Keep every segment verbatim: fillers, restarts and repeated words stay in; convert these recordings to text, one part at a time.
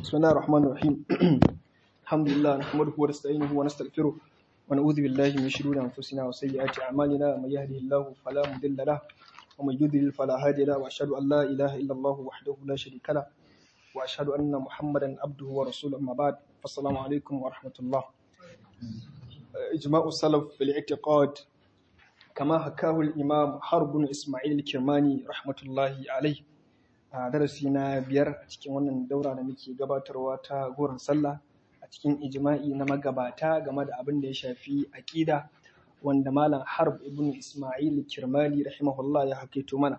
بسم الله الرحمن الرحيم الحمد لله نحمده ونستعينه ونستغفره ونعوذ بالله من شرور أنفسنا وسيئات أعمالنا من يهده الله فلا مضل له ومن يضلل فلا هادي له وأشهد أن لا إله إلا الله وحده لا شريك له وأشهد أن محمدا عبده ورسوله أما بعد فالسلام عليكم ورحمة الله. إجماع السلف في الاعتقاد كما حكاه الإمام حرب بن إسماعيل الكرماني رحمة الله عليه a darasi na biyar a cikin wannan daura da muke gabatarwa ta goron sallah a cikin ijma'i na magabata game da abin da ya shafi aƙida wanda malam harb ibn ismail kirmali rahimahullah ya hakaito mana.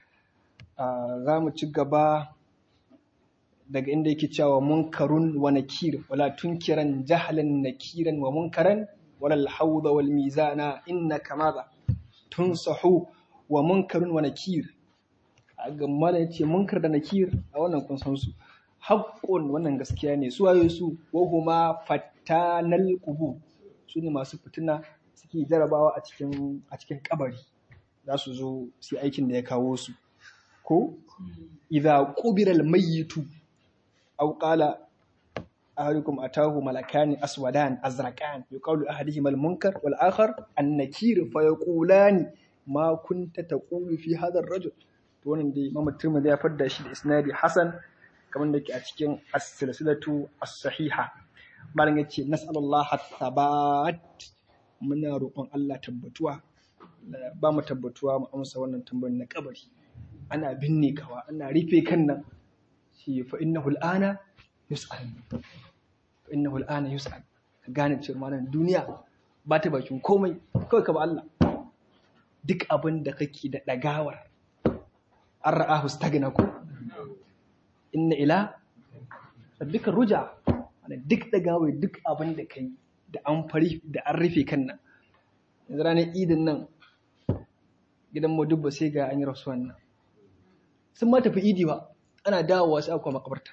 Za mu ci gaba daga inda yake cewa munkarun wa nakir wala tunkiran jahalan nakiran wa munkaran wala alhawda wal mizana innaka madha tunsahu wa munkarun wa nakir. Gamma da ya ce munkar da nakir a wannan kun san su haƙƙun wannan gaskiya ne su waye su wahuma fattanal qubu su ne masu fitina suke jarabawa a cikin a cikin kabari za su zo su aikin da ya kawo su ko idza qubira al mayyitu aw qala ahadukum atahu malakani aswadan azraqan yuqalu ahadihim al munkar wal akhar an nakir fa yaqulani ma kunta taqulu fi hadha ar rajul. To wannan dai Imam Tirmidhi ya fadda shi da isnadi hasan kamar da ke a cikin as-silsilatu as-sahiha. Malam yace nas'alullaha thabat muna roƙon Allah tabbatuwa ba mu tabbatuwa mu amsa wannan tambayar na kabari ana binne kawa ana rufe kan nan shi fa innahu al-ana yus'al fa innahu al-ana yus'al ka gane cewa malam duniya ba ta bakin komai kawai ka ba Allah duk abin da kake da dagawar an ra'ahu stagna ko inna ila rabbika ruja duk da gawai duk abin da kai da an fari da an rufe kan nan yanzu ranar idin nan gidan mu dubba sai ga an yi rasuwan nan sun ma tafi idi ba ana dawowa sai akwai makabarta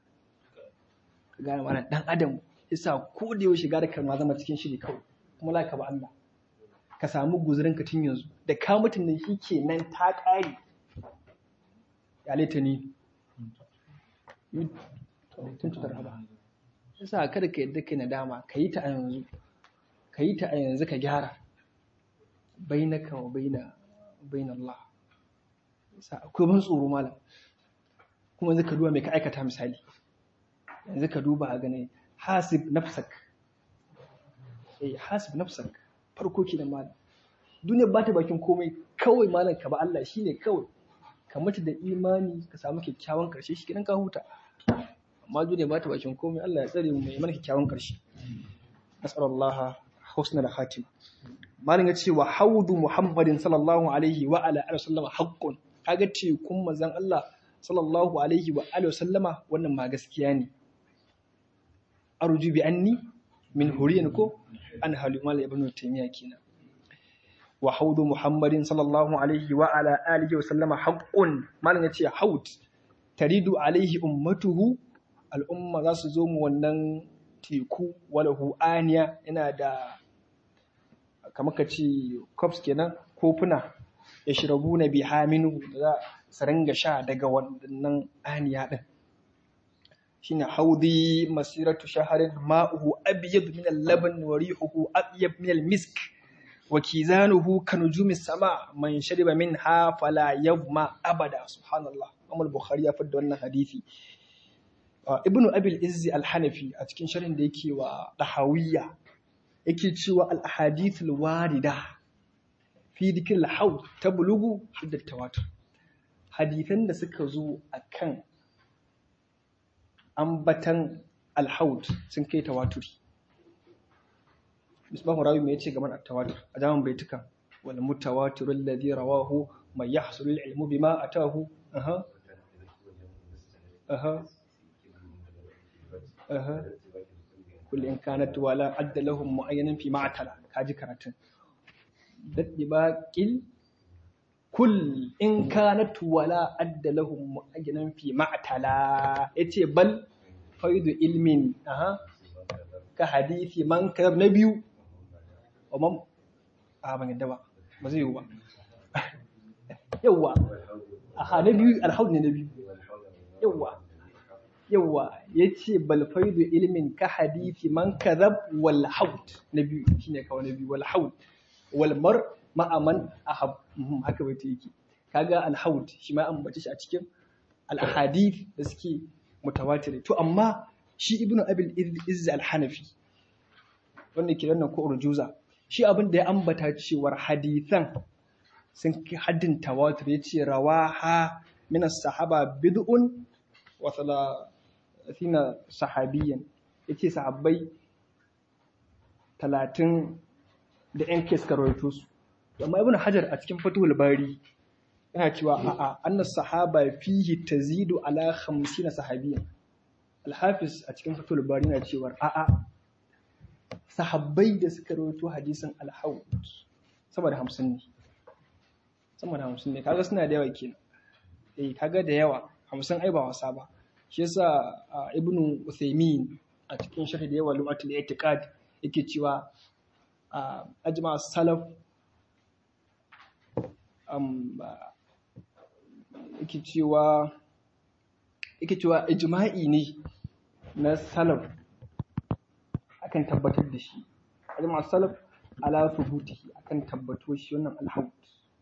ka gane mana dan adam yasa ko da yau shiga da kalma zama cikin shiri kawai kuma la ka ba Allah ka samu guzurin ka tun yanzu da ka mutun nan shikenan ta kare ya laita ni tun cutar haba yasa kada ka yadda kai nadama ka yi ta a yanzu ka yi ta a yanzu ka gyara bainaka wa baina baina Allah yasa akwai ban tsoro malam kuma yanzu ka duba mai ka aikata misali yanzu ka duba a gane hasib nafsak eh hasib nafsak farko kenan malam duniya ba ta bakin komai kawai malam ka ba Allah shine kawai ka mutu da imani ka samu kyakkyawan karshe shi kidan ka huta amma duniya ba ta bakin komai Allah ya tsare mu mai mana kyakkyawan karshe nasarallaha husnul khatim malin ya ce wa haudu muhammadin sallallahu alaihi wa ala alihi wasallama haqqun kaga ce kun manzon Allah sallallahu alaihi wa alihi wasallama wannan ma gaskiya ne arju bi anni min huriyan ko an halu mal ibn taymiya kenan wa haudu muhammadin sallallahu alaihi wa ala alihi wa sallama haqqun malan yace haud taridu alaihi ummatuhu al'umma za su zo mu wannan teku walahu aniya yana da kamar kace cups kenan kofuna yashrabuna biha minhu da su ringa sha daga wannan aniya din shine haudi masiratu shaharin ma'uhu abyad min al-laban wa rihuhu abyad min al-misk وكيزانه كنجوم السماء من شرب منها فلا يظمأ أبدا سبحان الله أم البخاري يفد wannan hadisi ibnu abil izzi al-hanafi a cikin sharhin da yake wa dahawiyya yake cewa al-ahadith al-warida fi dhikr al-hawd tablughu hadd at-tawatur hadithan da suka zo akan ambatan al-hawd sun kai tawaturi misbahu rawi me yace game da tawatur a zaman baituka wal mutawatir alladhi rawahu man yahsul al ilmu bima atahu aha aha aha kul in kanat wala adda lahum muayyanan fi ma'tala kaji karatun daddi baqil kul in kanat wala adda lahum muayyanan fi ma'tala yace bal faidu ilmin aha ka hadisi man kadab nabiyu Umam a ban yadda ba ba zai yiwu ba yawa aha na biyu alhaud ne na biyu yawa yawa yace bal faidu ilmin ka hadisi man kadhab wal haud na biyu shine kawai na biyu wal haud wal mar ma'a man ahab haka bai yake kaga al haud shi ma an bace shi a cikin al ahadith da suke mutawatir to amma shi ibnu abil izz al hanafi wanda ke nan ko urjuza shi abin da ya ambata cewar hadithan sun ki haddin tawatur yace rawaha min as-sahaba bid'un wa thalathina sahabiyan yace sahabbai talatin da yan kes karoito su amma ibn hajar a cikin fathul bari yana cewa a'a anna sahaba fihi tazidu ala khamsina sahabiyan al-hafiz a cikin fathul bari yana cewa a'a sahabbai da suka rawaito hadisin al-hawd sama da hamsin ne sama da hamsin ne kaga suna da yawa kenan eh kaga da yawa hamsin ai ba wasa ba shi yasa ibnu Uthaymin a cikin sharhi da yawa lumatul i'tiqad yake cewa ajma salaf um yake cewa yake cewa ijma'i ne na salaf akan tabbatar da shi ajma salaf ala thubutihi akan tabbato shi wannan al-hawd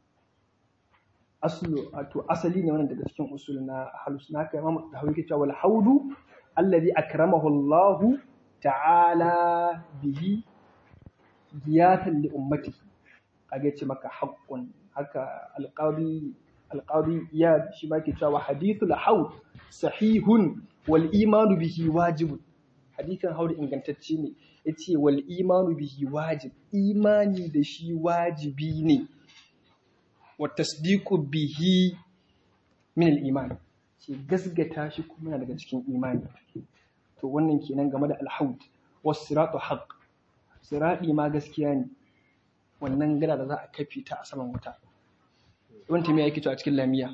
aslu to asali ne wannan daga cikin usul na ahlus sunna haka imam tahawi yake cewa wal haudu alladhi akramahu Allah ta'ala bihi diyatan li ummatihi kage ce maka haqqun haka alqadi alqadi ya shi ma ke cewa hadithul haud sahihun wal imanu bihi wajib hadithan haud ingantacce ne yace wal imanu bihi wajib imani da shi wajibi ne wa tasdiqu bihi min al-iman ce gasgata shi kuma yana daga cikin imani to wannan kenan game da al-haud was-siratu haqq sirati ma gaskiya ne wannan gada da za a kafi ta a saman wuta wanda me yake to a cikin lamiya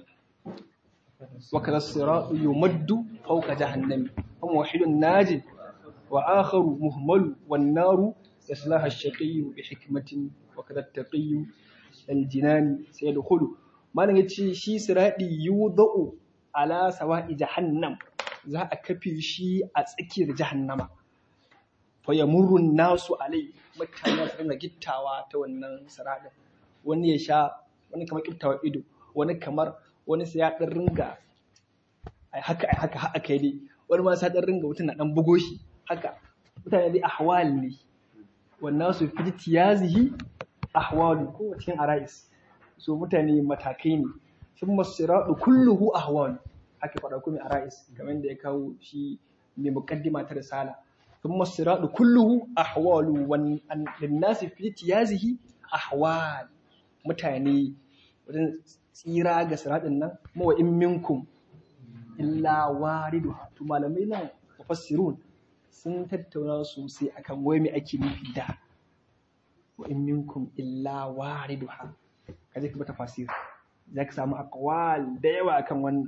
wa kadha as-siratu yumaddu fawqa jahannam wa muwahhidun najid wa akharu muhmalu wan-naru yaslaha ash-shaqiyyu bi hikmatin wa kadha at-taqiyyu aljinani sai da hudu malam yace shi siradi yudau ala sawa'i jahannam za a kafe shi a tsakiyar jahannama fa yamurru nasu alai mutane su dinga gittawa ta wannan siradin wani ya sha wani kamar gittawa ido wani kamar wani sai ya dan ringa ai haka ai haka haka kai dai wani ma sai dan ringa mutun na dan bugo shi haka mutane dai ahwal ne wannan su fi tiyazihi ahwalu ko cikin arais so mutane matakai ne sun masiradu kulluhu ahwalu haka fada kuma arais kamar da ya kawo shi mai muqaddima ta risala sun masiradu kulluhu ahwalu wan linnasi fi tiyazihi ahwal mutane wajen tsira ga siradin nan ma wa in minkum illa waridu to malamai nan mufassirun sun tattauna sosai akan wai me ake nufi da wa in minkum illa wariduha kaje ka bata tafsir zaka samu aqwal da yawa akan wannan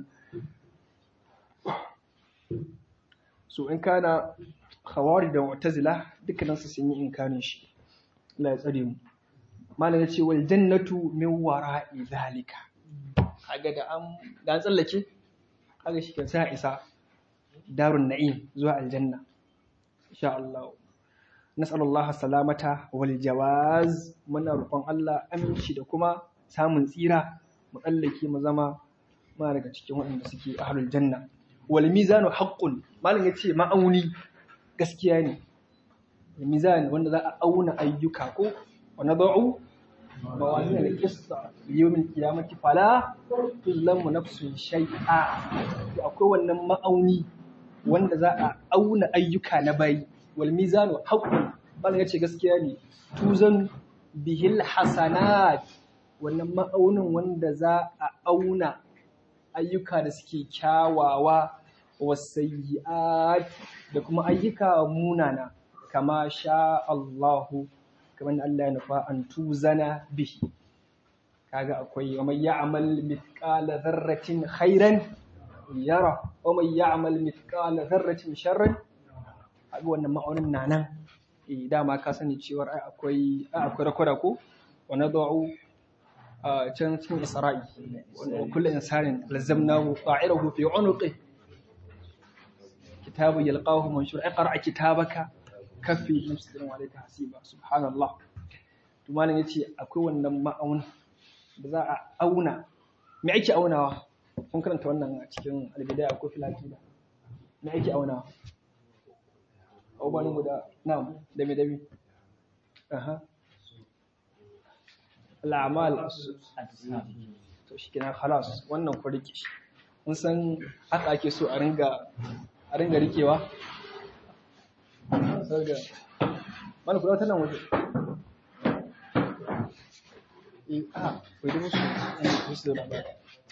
so in kana khawarij da mu'tazila dukkanin su sun yi inkarin shi Allah ya tsare mu malam yace wal jannatu min wara'i zalika kaga da an da tsallake kaga shi kan sai isa darun na'im zuwa aljanna insha Allah nas'alullaha salamata wal jawaz muna roƙon Allah aminci da kuma samun tsira mu tsallake mu zama ma daga cikin waɗanda suke ahlul janna wal mizanu haqqun malam yace ma'auni gaskiya ne mizan wanda za a auna ayyuka ko wa nad'u mawazin al-qista yawmin qiyamati fala tuzlamu nafsun shay'a akwai wannan ma'auni wanda za a auna ayyuka na bayi wal mizanu haqqun bala yace gaskiya ne tuzan bihil hasanat wannan ma'aunin wanda za a auna ayyuka da suke kyawawa wasayyi'at da kuma ayyuka munana kama sha Allahu kamar Allah ya nufa an tuzana bihi kaga akwai wa may ya'mal mithqala dharratin khairan yara wa may ya'mal mithqala dharratin sharran kaga wannan ma'aunin nanan eh dama ka sani cewa ai akwai ai akwai rakwada ko wa nad'u can cikin isra'i wa kullu insanin lazamnahu qa'irahu fi 'unuqi kitabu yalqahu manshur iqra kitabaka kafi nafsika alayka hasiba subhanallah to malam yace akwai wannan ma'aun da za a auna me ake aunawa kun karanta wannan a cikin albidaya ko filakida me ake aunawa abubuwan guda na'am da me dabi aha al'amal to shi kenan khalas wannan ku rike shi mun san haka ake so a ringa a ringa rikewa sarga mana kula tana waje eh ah ko da musu musu da ba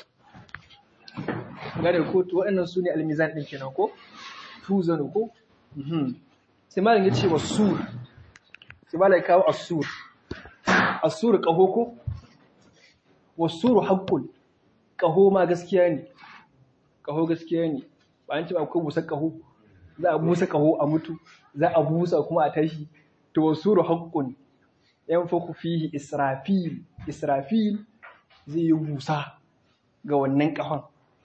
gare ko to waɗannan sune almizan din kenan ko tuzanu ko mhm sai malam yace wasur sai malam kawo asur asur qaho ko wasuru haqqul qaho ma gaskiya ne qaho gaskiya ne ba an ce akwai busa qaho za a busa qaho a mutu za a busa kuma a tashi to wasuru haqqun yanfaku fihi israfil israfil zai yi busa ga wannan qahon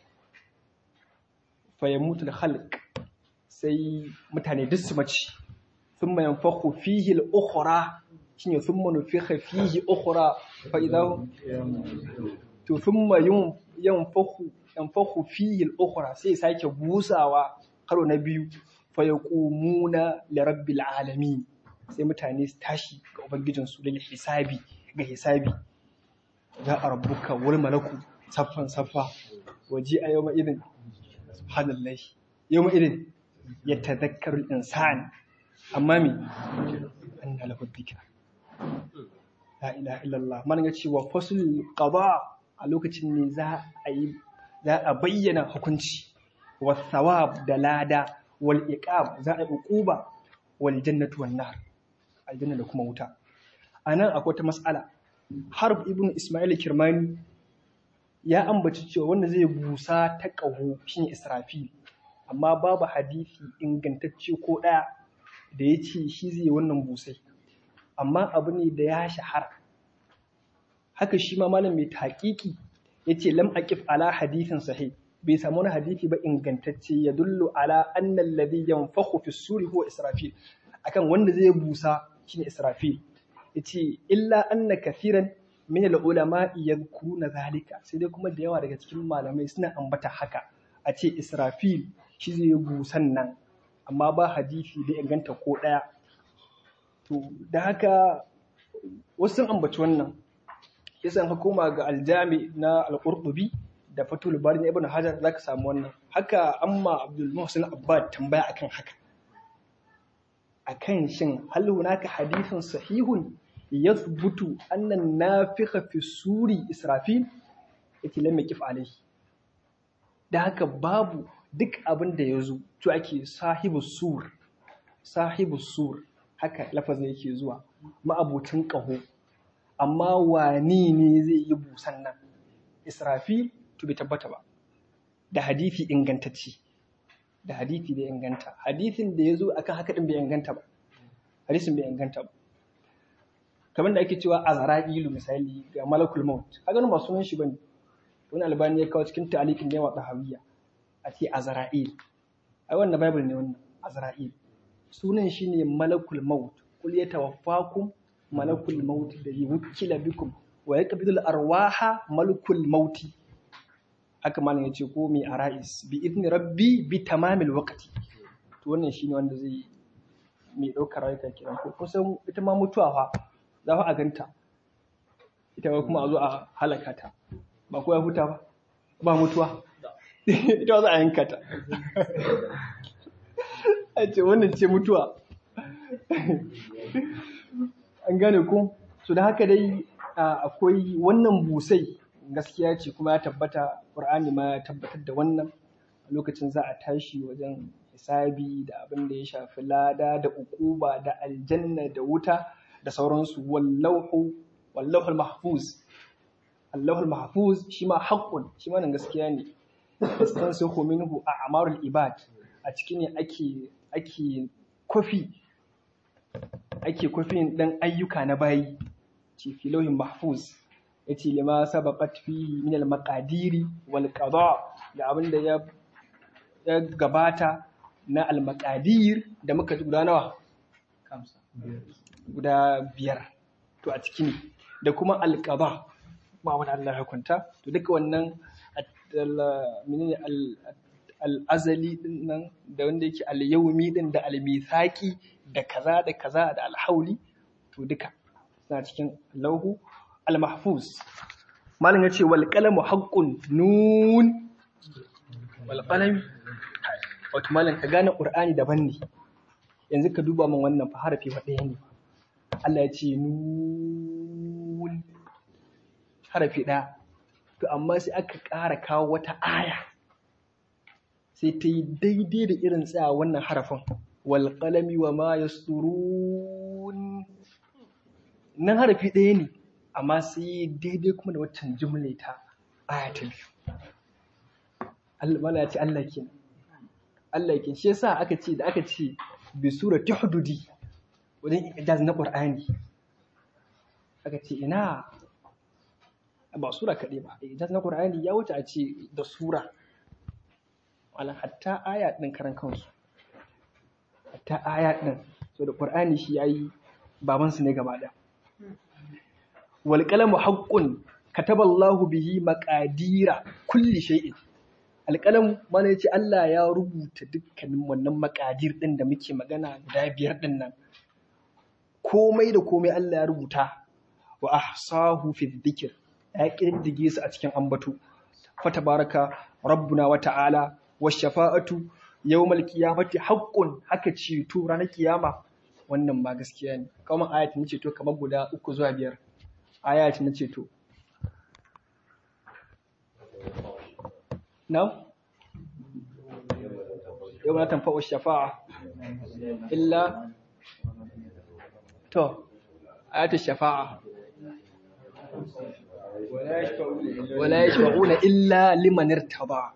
fa yamutu al-khalq sai mutane duk su mace thumma yanfaku fihi al-ukhra shine thumma nufikha fihi ukhra fa idha to thumma yanfaku yanfaku fihi al-ukhra sai sake busawa karo na biyu fa yaqumuna li rabbil alamin sai mutane su tashi ga ubangijin su da hisabi ga hisabi za a rabbuka wal malaku saffan saffa waji a yawma idin subhanallahi yawma idin yatadhakkaru al-insan amma mi anna lahu dhikra la ilaha illallah man ga cewa fasul qada a lokacin ne za a yi za a bayyana hukunci was thawab da lada wal iqab za a yi uquba wal jannatu wan nar aljanna da kuma wuta anan akwai ta mas'ala harb ibn isma'il kirmani ya ambaci cewa wanda zai busa ta qahu shine israfil amma babu hadisi ingantacce ko daya da yace shi zai wannan busai amma abu ne da ya shahara haka shi ma malam mai taqiqi yace lam aqif ala hadithin sahih bai samu wani hadisi ba ingantacce ya dullu ala anna alladhi yanfakhu fi suri huwa israfil akan wanda zai busa shine israfil yace illa anna kathiran min al-ulama yadhkuruna zalika sai dai kuma da yawa daga cikin malamai suna ambata haka a ce israfil shi zai busan nan amma ba hadisi da inganta ko daya to da haka wasu sun ambaci wannan yasan hukuma ga aljami na al-qurtubi da fatul bari na ibn hajar zaka samu wannan haka amma abdul muhsin abbad tambaya akan haka akan shin hal hunaka hadithun sahihun yathbutu anna an-nafikha fi suri israfil yake lam yakif alayhi da haka babu duk abin da yazo to ake sahibu sur sahibu sur haka lafazin yake zuwa ma'abucin qaho amma wani ne zai yi busan nan israfil to bai tabbata ba da hadisi ingantacce da hadisi da inganta hadisin da yazo akan haka din bai inganta ba hadisin bai inganta ba kamar da ake cewa azra'ilu misali ga malakul maut kaga ba sunan shi bane wani albani ya kawo cikin ta'aliqin da yawa tahawiyya a ce azra'il ai wannan bible ne wannan azra'il sunan shi ne malakul maut kul yatawaffakum malakul maut da yukila bikum wa yaqbidul arwaha malakul mauti haka malam yace ko mi arais bi idni rabbi bi tamamil waqti to wannan shine wanda zai mai daukar rayuka kiran ko kusan ita ma mutuwa fa za fa a ganta ita kuma a zo a halaka ta ba ko ya huta ba ba mutuwa ita za a yanka ta a ce wannan ce mutuwa an gane ko so da haka dai akwai wannan busai gaskiya ce kuma ya tabbata Qur'ani ma ya tabbatar da wannan a lokacin za a tashi wajen hisabi da abin da ya shafi lada da ukuba da aljanna da wuta da sauransu wallahu wallahu mahfuz Allahul mahfuz shi ma haqqun shi ma nan gaskiya ne yastansihu minhu a'marul ibad a cikin ne ake ake kofi ake kofin dan ayyuka na bayi ce fi lauhin mahfuz yace lima sabaqat fihi min al maqadiri wal qada da abinda ya ya gabata na al-maqadir da muka ji guda nawa guda biyar to a ciki ne da kuma al-qada ba wani Allah ya hukunta to duka wannan menene al-azali din nan da wanda yake al-yawmi din da al-mithaqi da kaza da kaza da al-hauli to duka suna cikin lauhu al-mahfuz malam yace wal qalamu haqqun nun wal qalam wato malam ka gane qur'ani daban ne yanzu ka duba min wannan fa harafi fa ɗaya ne Allah ya ce nun harafi ɗaya to amma sai aka ƙara kawo wata aya sai ta yi daidai da irin tsaya wannan harafin wal qalami wa ma yasturun nan harafi ɗaya ne amma sai daidai kuma da waccan jumla ta aya ta biyu Allah ya ce Allah ke Allah ke shi yasa aka ce da aka ce bi surati hududi wajen ijaz na Qur'ani aka ce ina ba sura kaɗai ba ijaz na Qur'ani ya wuce a ce da sura wala hatta aya din karan kansu hatta aya din so da Qur'ani shi yayi baban su ne gaba da wal qalamu haqqun kataballahu bihi maqadira kulli shay'in alqalam mana yace Allah ya rubuta dukkanin wannan maqadir din da muke magana guda biyar din nan komai da komai Allah ya rubuta wa ahsahu fi dhikr ya kiddige su a cikin ambato fa tabaraka rabbuna wa ta'ala washafa'atu yawmal qiyamati haqqun haka ceto ranar kiyama wannan ba gaskiya ne kuma ayati ne ceto kamar guda uku zuwa biyar ayati ne ceto now yawma tanfa'u shafa'a illa to ayati shafa'a wala yashfa'una illa liman irtada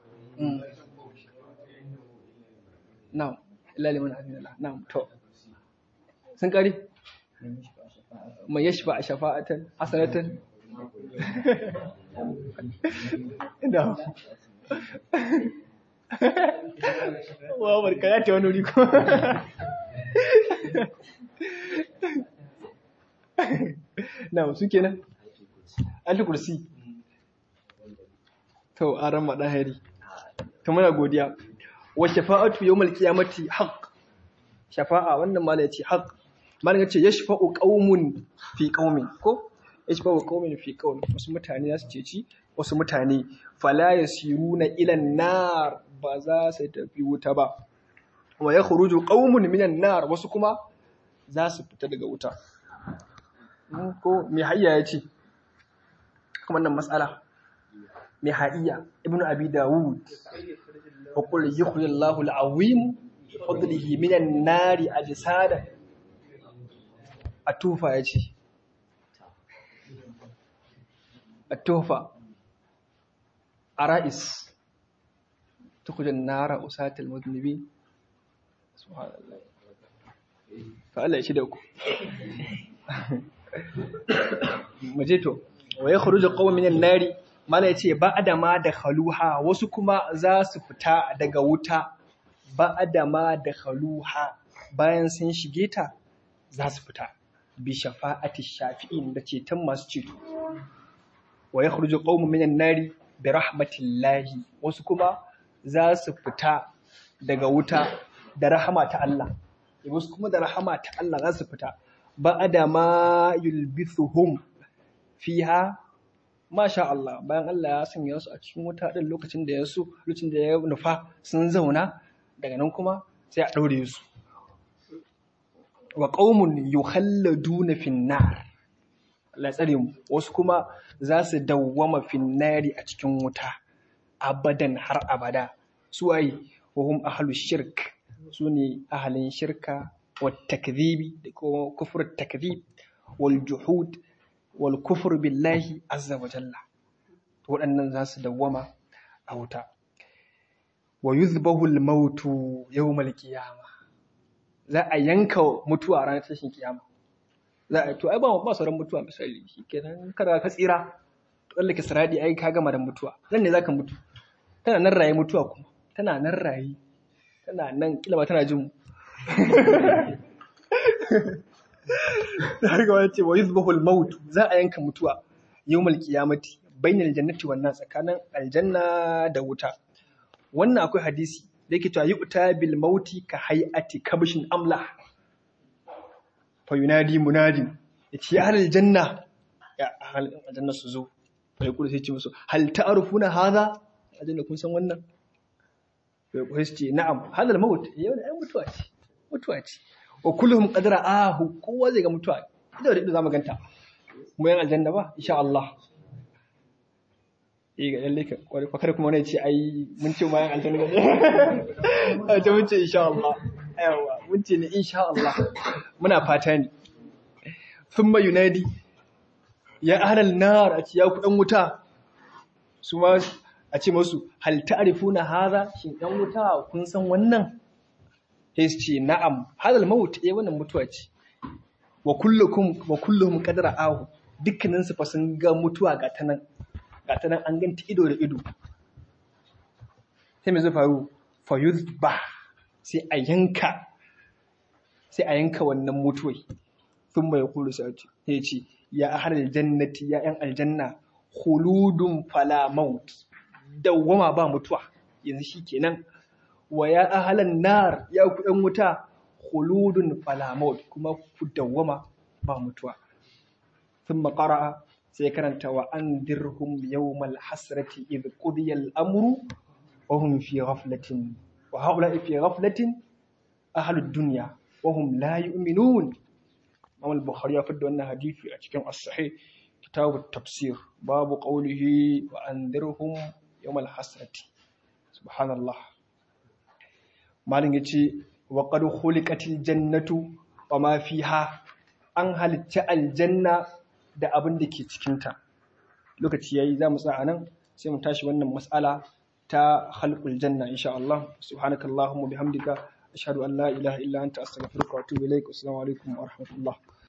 na'am illa liman adina na'am to sun kari mai yashfa shafa'atan hasanatan na'am wa barka ya ta wani wuri ko na'am su kenan al-kursi to aran madan hari to muna godiya wa shafa'atu yawmal qiyamati haqq shafa'a wannan malai yace haqq malai yace yashfa'u qaumun fi qaumin ko yashfa'u qaumin fi qaumin wasu mutane za su ceci wasu mutane fala yasiruna ila nar ba za su tafi wuta ba wa yakhruju qaumun minan nar wasu kuma za su fita daga wuta ko me hayya yace kuma wannan mas'ala me hayya ibnu abi dawud وقل يخرج الله العظيم بفضله من النار أجسادا التوفى يجي التوفى أرائس تخرج النار أساة المذنبين سبحان الله فألا يشدوكم مجيتو ويخرج قوم من النار Mala ya ce ba adama da khaluha wasu kuma za su fita daga wuta ba adama da khaluha bayan sun shige ta za su fita bi shafa'ati shafi'in da ceton masu ceto wa yakhruju qaumun minan nari bi rahmatillahi wasu kuma za su fita daga wuta da rahama ta Allah wasu kuma da rahama ta Allah za su fita ba adama yulbithuhum fiha Masha Allah, bayan Allah ya sanya su a cikin wuta ɗin lokacin da ya so, lokacin da ya nufa sun zauna, daga nan kuma sai a ɗaure su. Wa ƙaumun yukhalladuna finnar. Allah ya tsare mu, wasu kuma za su dawwama finnari a cikin wuta, abadan har abada. Su waye, wa hum ahlu shirk, su ne ahalin shirka, wa takdhibi, da kuma kufur takdhib, wal juhud, wal kufur billahi azza wa jalla waɗannan za su dawwama a wuta wa yuzbahu al mautu yawm al qiyama za a yanka mutuwa ranar tashin kiyama za a to ai ba ba sauran mutuwa misali shikenan kada ka tsira to Allah ka siradi ai ka gama da mutuwa nan ne zaka mutu tana nan raye mutuwa kuma tana nan raye tana nan kila ba tana jin mu har ga wace wa yuzbahul maut za a yanka mutuwa yawmal qiyamati bainal jannati wan nar tsakanin aljanna da wuta. Wannan akwai hadisi da yake cewa yu'ta bil mauti ka hay'ati kabshin amla fa yunadi munadi yace ya ahlal janna ya ahlal janna su zo fa yaqulu sai ce musu hal ta'rifuna hadha aljanna kun san wannan fa yaqulu sai ce na'am hadal maut yau da mutuwa ce mutuwa ce wa kulluhum qadara ahu kowa zai ga mutuwa ido da ido zamu ganta mu yan aljanna ba insha Allah eh ga lalle ka kware fakar kuma ne ce ai mun ce mu yan aljanna ne ta mun ce insha Allah yawa mun ce ne insha Allah muna fata ne thumma yunadi ya ahlal nar a ce ya ku dan wuta su ma a ce musu hal ta'rifuna hadha shin dan wuta kun san wannan sai su ce na'am hadal maut eh wannan mutuwa ce wa kullukum wa kulluhum qadara ahu dukkanin su fa sun ga mutuwa ga tanan ga tanan an ganta ido da ido sai me zai faru fa yuzbah sai a yanka sai a yanka wannan mutuwai thumma yaqulu sai ya ce ya ahlal jannati ya yan aljanna khuludun fala maut dawwama ba mutuwa yanzu shikenan wa ya ahalan nar ya ku ɗan wuta khuludun fala maut kuma ku dawwama ba mutuwa thumma qara'a sai karanta wa andirhum yawmal hasrati idh qudiya al-amru wa hum fi ghaflatin wa haula fi ghaflatin ahlud dunya wa hum la yu'minun. Imam al-Bukhari ya fadda wannan hadisi a cikin as-sahih kitab at-tafsir babu qawlihi wa andirhum yawmal hasrati subhanallah. Malin ya ce wa qad khuliqatil jannatu wa ma fiha an halitta aljanna da abin da ke cikinta. Lokaci yayi zamu tsaya anan sai mu tashi wannan mas'ala ta khalqul janna insha Allah. Subhanakallahumma bihamdika ashhadu an la ilaha illa anta astaghfiruka wa atubu ilaik. Assalamu alaikum wa rahmatullah.